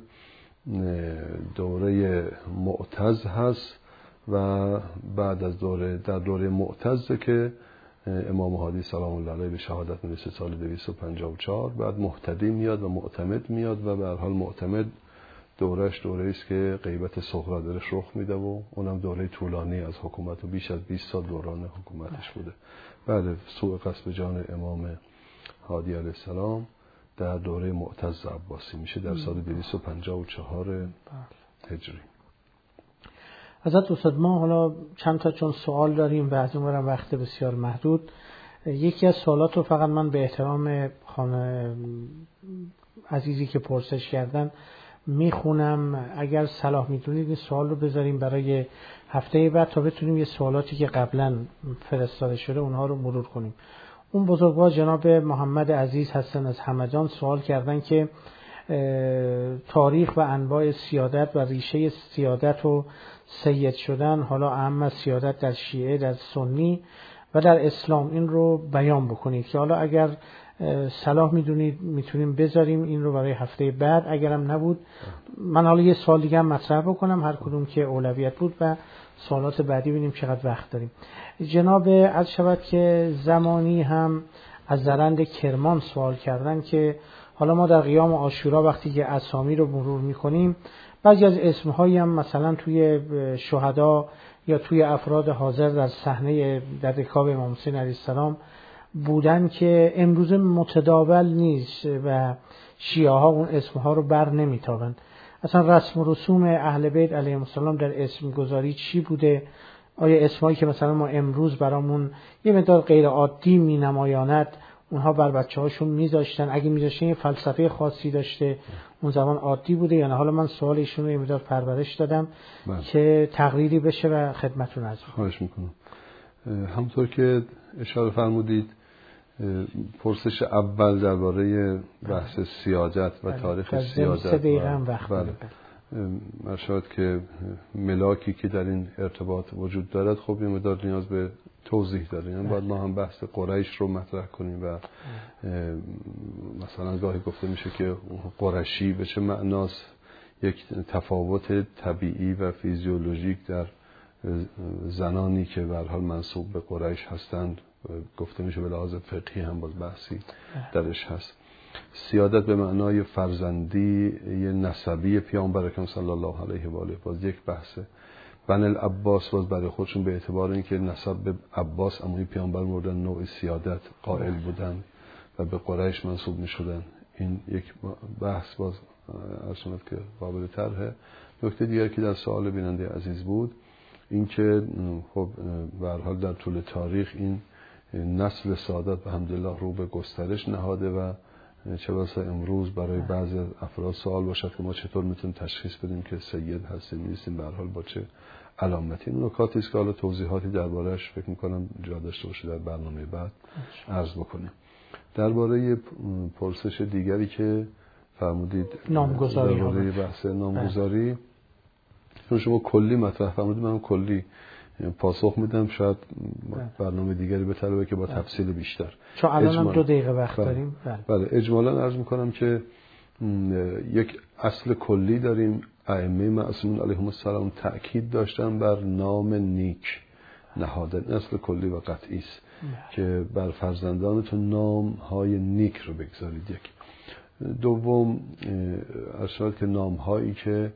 دوره معتز هست و بعد از در دوره معتز که امام هادی سلام الله علیه به شهادت میرسه سال 254. بعد مهتدی میاد و معتمد میاد و به هر حال معتمد دورش دوره است که غیبت صغرا درش رخ میده و اونم دوره طولانی از حکومت و بیش از 20 سال دوران حکومتش بوده. بعد سوء قصد جان امام هادی علیه السلام در دوره معتز عباسی میشه در سال 254 هجری. حضرت استاد ما حالا چند تا چون سوال داریم و از اونورم وقت بسیار محدود، یکی از سوالات رو فقط من به احترام خانم عزیزی که پرسش کردن میخونم. اگر صلاح میدونید این سوال رو بذاریم برای هفته بعد تا بتونیم یه سوالاتی که قبلا فرستاده شده اونها رو مرور کنیم. اون بزرگوار جناب محمد عزیز هستن از همدان سوال کردن که تاریخ و انواع سیادت و ریشه سیادت و سید شدن، حالا اهم از سیادت در شیعه، در سنی و در اسلام، این رو بیان بکنید که حالا اگر صلاح میدونید میتونیم بذاریم این رو برای هفته بعد. اگرم نبود من حالا یه سوال دیگه هم مطرح بکنم هر کدوم که اولویت بود و سوالات بعدی ببینیم چقدر وقت داریم. جناب عرض شود که زمانی هم از زرند کرمان سوال کردن که حالا ما در قیام عاشورا وقتی که اسامی رو مرور میکنیم بعضی از اسمهایی هم مثلا توی شهدا یا توی افراد حاضر در صحنه در رکاب امام حسین علیه السلام بودن که امروز متداول نیست و شیعه ها اون اسمها رو بر نمیتابن. اصلا رسم و رسوم اهل بیت علیهم السلام در اسم گذاری چی بوده؟ آیا اسمایی که مثلا ما امروز برامون یه مقدار غیر عادی می نمایاند اونها بر بچه‌هاشون میذاشتن؟ اگه میذاشتن یه فلسفه خاصی داشته اون زمان عادی بوده یا نه؟ حالا من سوال ایشون رو یه مقدار پرورش دادم که تقریری بشه و خدمتتون عرض کنم. خواهش میکنم. همونطور که اشاره فرمودید پرسش اول درباره بحث سیادت و تاریخ سیادت 3 دقیقه هم وقت داره. شاید که ملاکی که در این ارتباط وجود دارد خب یه مقدار نیاز به توضیح داره. یعنی باید ما هم بحث قریش رو مطرح کنیم و مثلا گاهی گفته میشه که قرشی به چه معناست، یک تفاوت طبیعی و فیزیولوژیک در زنانی که به هر حال منسوب به قریش هستند گفته میشه به لحاظ فقهی هم باز بحثی درش هست. سیادت به معنای فرزندی نسبی پیامبر اکرم صلی الله علیه و آله باز یک بحثه. بن العباس باز برای خودشون به اعتبار اینکه نسب به عباس عموی پیامبر مورد نوع سیادت قائل بودن و به قریش منسوب میشدن، این یک بحث باز ارسمت که قابل طرحه. نکته دیگر که در سوال بیننده عزیز بود این که خب به هر حال در طول تاریخ این نسل سعادت به حمدالله رو به گسترش نهاده و چه بسا امروز برای بعضی افراد سوال باشد که ما چطور میتونیم تشخیص بدیم که سید هستیم نیستیم، به هر حال با چه علامتی. این نکاتی است که حالا توضیحاتی درباره‌اش فکر می‌کنم جا داشته باشه در برنامه بعد عرض بکنیم. درباره پرسش دیگری که فرمودید نامگذاری، درباره بحث نامگذاری، چون شما کلی مطرح فرمودید من کلی پاسخ میدم، شاید برنامه دیگری بطلبه که با تفصیل بیشتر، چون الان هم 2 دقیقه وقت داریم. بله اجمالا عرض میکنم که یک اصل کلی داریم. ائمه معصومین علیهم السلام تأکید داشتن بر نام نیک نهادن، اصل کلی و قطعی است که بر فرزندانتون نام های نیک رو بگذارید. یک دوم ارشاد که نام هایی که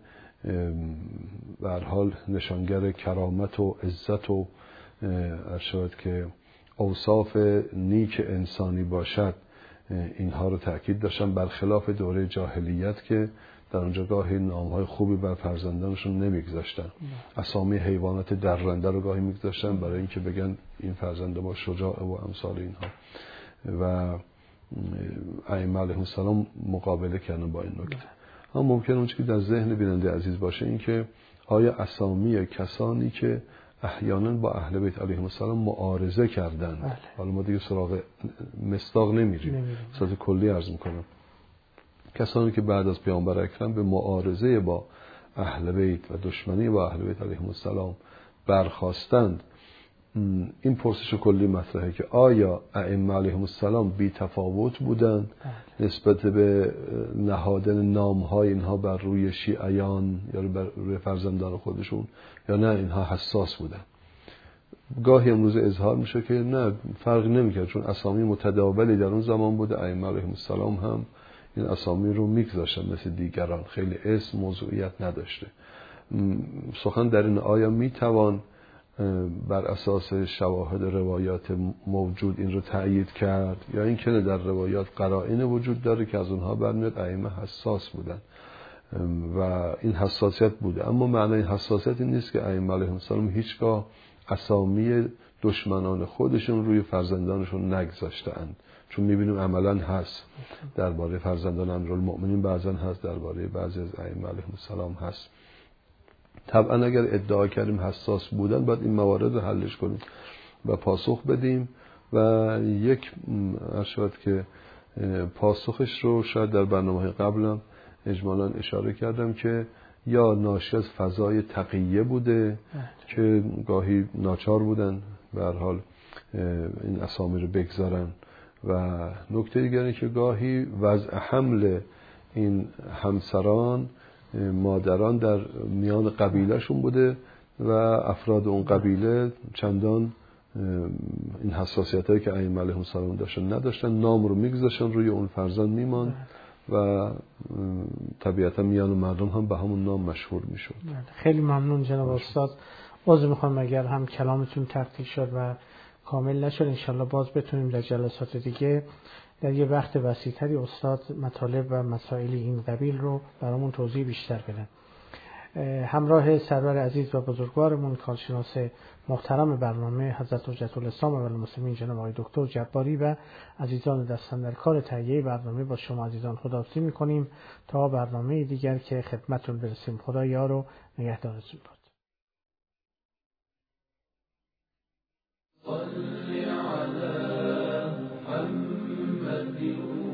به هر حال نشانگر کرامت و عزت و ارشاد که اوصاف نیک انسانی باشد اینها رو تأکید داشتن، برخلاف دوره جاهلیت که در اونجا گاهی نامهای خوبی بر فرزندانشون نمیگذاشتن. اسامی حیوانات درنده رو گاهی میگذاشتن برای اینکه بگن این فرزند ما شجاع و امثال اینها، و ائمه علیهم السلام مقابله کردن با این نکته. هم ممکن اون چیزی که در ذهن بیننده عزیز باشه این که آیا اسامی کسانی که احیانا با اهل بیت علیهم السلام معارضه کردن، حالا ما دیگه سراغ مصداق نمیریم، صورت کلی عرض میکنم، کسانی که بعد از پیامبر اکرم به معارضه با اهل بیت و دشمنی با اهل بیت علیهم السلام برخاستند، این پرسش کلی مطرحه که آیا ائمه علیهم السلام بی تفاوت بودند نسبت به نهادن نامهای اینها بر روی شیعیان یا بر روی فرزندان خودشون، یا نه اینها حساس بودند؟ گاهی امروز اظهار میشه که نه، فرق نمیکرد، چون اسامی متداولی در اون زمان بوده، ائمه علیهم السلام هم این اسامی رو میگذاشتن مثل دیگران، خیلی اسم موضوعیت نداشته. سخن در این آیا میتوان بر اساس شواهد روایات موجود این رو تأیید کرد، یا این که در روایات قرائن وجود داره که از اونها برمیاد ائمه حساس بودن و این حساسیت بوده، اما معنی حساسیت این نیست که ائمه علیهم السلام هیچگاه اسامی دشمنان خودشون روی فرزندانشون نگذاشتند، چون میبینیم عملا هست درباره فرزندان امیرالمؤمنین، بعضا هست درباره بعضی از ائمه علیهم السلام هست. طبعا اگر ادعا کردیم حساس بودن باید این موارد رو حلش کنیم و پاسخ بدیم، و یک ارشاد که پاسخش رو شاید در برنامه قبلم اجمالا اشاره کردم که یا ناشی از فضای تقیه بوده که گاهی ناچار بودن به هر حال این اسامی رو بگذارن، و نکته دیگری که گاهی وضع حمل این همسران مادران در میان قبیلهشون بوده و افراد اون قبیله چندان این حساسیت هایی که ائمه علیهم السلام داشتن نداشتن، نام رو میگذاشتن روی اون فرزند میمان و طبیعتا میان مردم هم به همون نام مشهور میشد. خیلی ممنون جناب استاد. باز میخوام اگر هم کلامتون ترتیب شد و کامل نشد انشالله باز بتونیم در جلسات دیگه در یه وقت وسیع‌تری استاد مطالب و مسائل این قبیل رو برامون توضیح بیشتر بدن. همراه سرور عزیز و بزرگوارمون کارشناس محترم برنامه حضرت حجت الاسلام و المسلمین جناب آقای دکتر جباری و عزیزان دستاندرکار تهیه برنامه با شما عزیزان خداحافظی می‌کنیم تا برنامه دیگر که خدمتتون برسیم. خدا یار و نگهدارتون باد. صل على محمد